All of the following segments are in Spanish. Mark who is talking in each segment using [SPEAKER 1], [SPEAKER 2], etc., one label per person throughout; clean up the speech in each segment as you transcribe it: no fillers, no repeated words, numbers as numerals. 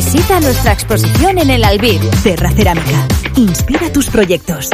[SPEAKER 1] Visita nuestra exposición en el Albir. Terra Cerámica. Inspira tus proyectos.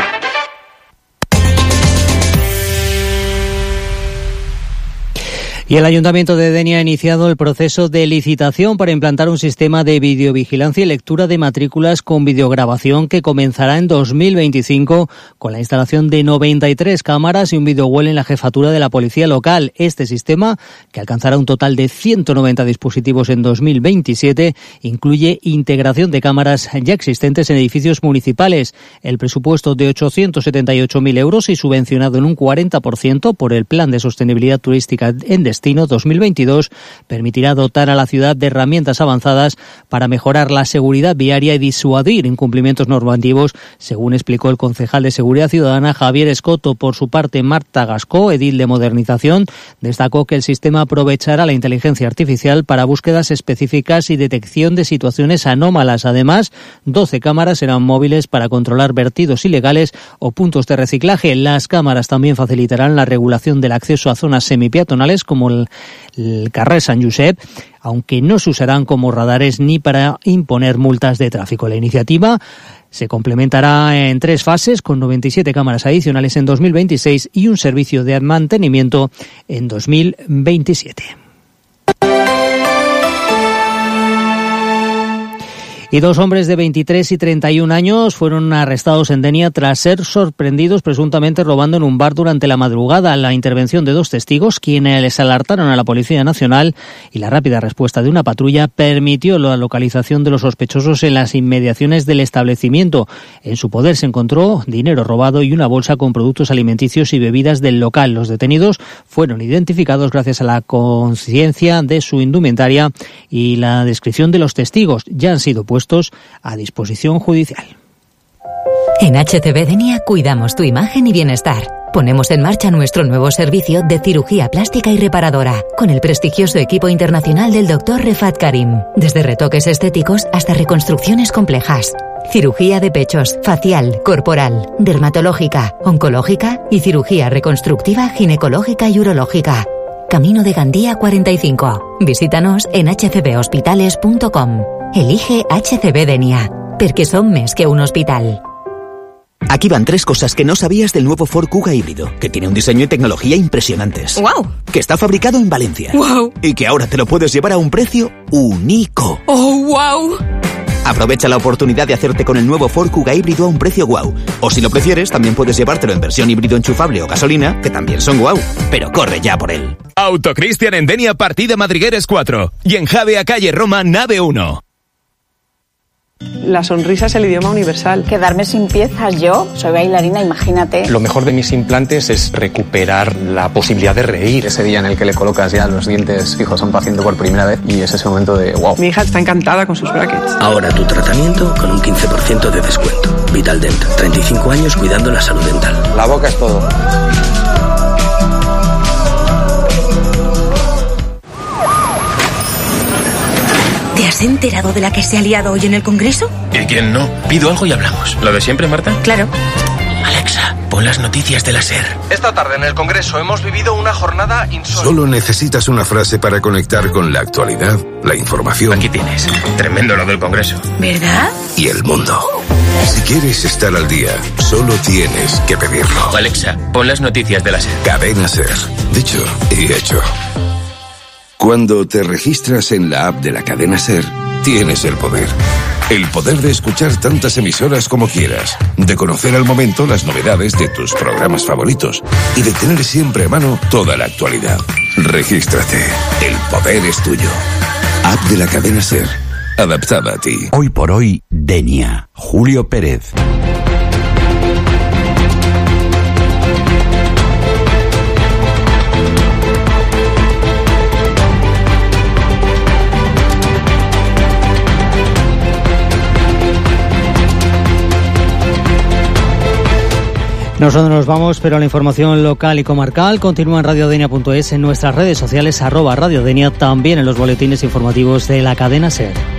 [SPEAKER 2] Y el Ayuntamiento de Denia ha iniciado el proceso de licitación para implantar un sistema de videovigilancia y lectura de matrículas con videograbación que comenzará en 2025 con la instalación de 93 cámaras y un videowall en la jefatura de la policía local. Este sistema, que alcanzará un total de 190 dispositivos en 2027, incluye integración de cámaras ya existentes en edificios municipales. El presupuesto de 878.000 euros y subvencionado en un 40% por el Plan de Sostenibilidad Turística en Destino 2022 permitirá dotar a la ciudad de herramientas avanzadas para mejorar la seguridad viaria y disuadir incumplimientos normativos, según explicó el concejal de Seguridad Ciudadana Javier Escoto. Por su parte, Marta Gascó, edil de Modernización, destacó que el sistema aprovechará la inteligencia artificial para búsquedas específicas y detección de situaciones anómalas. Además, 12 cámaras serán móviles para controlar vertidos ilegales o puntos de reciclaje. Las cámaras también facilitarán la regulación del acceso a zonas semipeatonales como el carrer Sant Josep, aunque no se usarán como radares ni para imponer multas de tráfico. La iniciativa se complementará en 3 fases, con 97 cámaras adicionales en 2026 y un servicio de mantenimiento en 2027. Y 2 hombres de 23 y 31 años fueron arrestados en Denia tras ser sorprendidos presuntamente robando en un bar durante la madrugada. La intervención de 2 testigos, quienes les alertaron a la Policía Nacional, y la rápida respuesta de una patrulla permitió la localización de los sospechosos en las inmediaciones del establecimiento. En su poder se encontró dinero robado y una bolsa con productos alimenticios y bebidas del local. Los detenidos fueron identificados gracias a la conciencia de su indumentaria y la descripción de los testigos. Ya han sido puestos a disposición judicial.
[SPEAKER 3] En HCB Denia cuidamos tu imagen y bienestar. Ponemos en marcha nuestro nuevo servicio de cirugía plástica y reparadora, con el prestigioso equipo internacional del Dr. Refat Karim. Desde retoques estéticos hasta reconstrucciones complejas. Cirugía de pechos, facial, corporal, dermatológica, oncológica y cirugía reconstructiva ginecológica y urológica. Camino de Gandía 45. Visítanos en hcbhospitales.com. Elige HCB Denia, perquè som més que un hospital.
[SPEAKER 4] Aquí van 3 cosas que no sabías del nuevo Ford Kuga híbrido, que tiene un diseño y tecnología impresionantes.
[SPEAKER 5] ¡Wow!
[SPEAKER 4] Que está fabricado en Valencia.
[SPEAKER 5] ¡Wow!
[SPEAKER 4] Y que ahora te lo puedes llevar a un precio único.
[SPEAKER 5] ¡Oh, wow!
[SPEAKER 4] Aprovecha la oportunidad de hacerte con el nuevo Ford Kuga híbrido a un precio guau. O si lo prefieres, también puedes llevártelo en versión híbrido enchufable o gasolina, que también son guau. Pero corre ya por él.
[SPEAKER 6] Autocristian en Denia, partida Madrigueres 4. Y en Javea, calle Roma, nave 1.
[SPEAKER 7] La sonrisa es el idioma universal.
[SPEAKER 8] Quedarme sin piezas, yo soy bailarina, imagínate.
[SPEAKER 9] Lo mejor de mis implantes es recuperar la posibilidad de reír. Ese día en el que le colocas ya los dientes fijos a un paciente por primera vez y es ese momento de wow.
[SPEAKER 7] Mi hija está encantada con sus brackets.
[SPEAKER 10] Ahora tu tratamiento con un 15% de descuento. Vitaldent, 35 años cuidando la salud dental.
[SPEAKER 9] La boca es todo.
[SPEAKER 11] ¿Te has enterado de la que se ha liado hoy en el Congreso?
[SPEAKER 12] ¿Y quién no? Pido algo y hablamos. ¿Lo de siempre, Marta?
[SPEAKER 11] Claro.
[SPEAKER 12] Alexa, pon las noticias de la SER.
[SPEAKER 13] Esta tarde en el Congreso hemos vivido una jornada insólita.
[SPEAKER 14] Solo necesitas una frase para conectar con la actualidad, la información.
[SPEAKER 12] Aquí tienes. Tremendo lo del Congreso.
[SPEAKER 11] ¿Verdad?
[SPEAKER 14] Y el mundo. Si quieres estar al día, solo tienes que pedirlo.
[SPEAKER 12] Alexa, pon las noticias de la SER.
[SPEAKER 14] Cadena SER. Dicho y hecho. Cuando te registras en la app de la cadena SER, tienes el poder. El poder de escuchar tantas emisoras como quieras, de conocer al momento las novedades de tus programas favoritos y de tener siempre a mano toda la actualidad. Regístrate. El poder es tuyo. App de la cadena SER. Adaptada a ti.
[SPEAKER 15] Hoy por hoy, Denia. Julio Pérez.
[SPEAKER 2] Nosotros nos vamos, pero la información local y comarcal continúa en radiodenia.es, en nuestras redes sociales @radiodenia, también en los boletines informativos de la cadena SER.